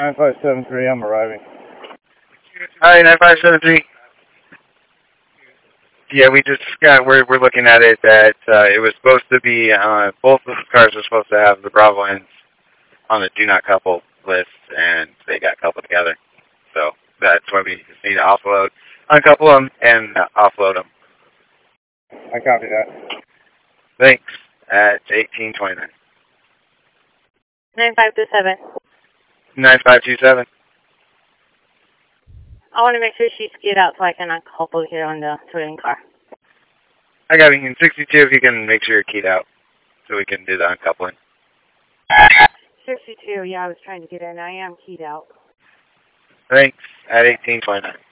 9573, I'm arriving. Hi, 9573. Yeah, we just got, we're looking at it that it was supposed to be, both of the cars were supposed to have the Bravo ends on the do not couple list, and they got coupled together. So that's why we just need to offload, uncouple them, and offload them. I copy that. Thanks. At 1829. 9527. 9527. I want to make sure she's get out so I can uncouple here on the touring car. I got it in 62 if you can make sure you're keyed out so we can do the uncoupling. 62, yeah, I was trying to get in. I am keyed out. Thanks. At 1829.